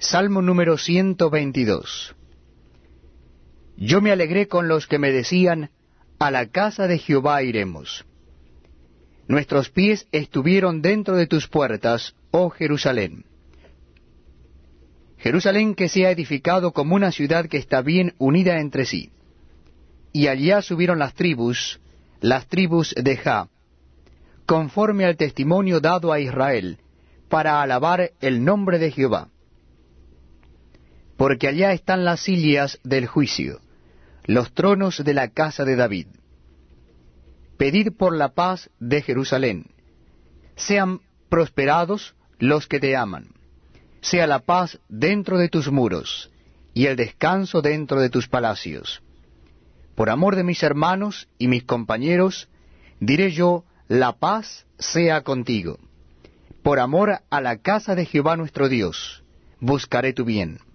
Salmo número 122. Yo me alegré con los que me decían, a la casa de Jehová iremos. Nuestros pies estuvieron dentro de tus puertas, oh Jerusalén. Jerusalén que se ha edificado como una ciudad que está bien unida entre sí. Y allá subieron las tribus de Jah, conforme al testimonio dado a Israel, para alabar el nombre de Jehová. Porque allá están las sillas del juicio, los tronos de la casa de David. Pedid por la paz de Jerusalén. Sean prosperados los que te aman. Sea la paz dentro de tus muros, y el descanso dentro de tus palacios. Por amor de mis hermanos y mis compañeros, diré yo, la paz sea contigo. Por amor a la casa de Jehová nuestro Dios, buscaré tu bien.